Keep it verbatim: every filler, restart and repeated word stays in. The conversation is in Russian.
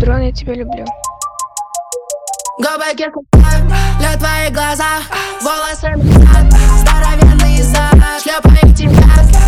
Дрон, я тебя люблю. Губы кислотой, лед в твоих глазах, волосы назад, здоровенный зад, шлепаю тебя.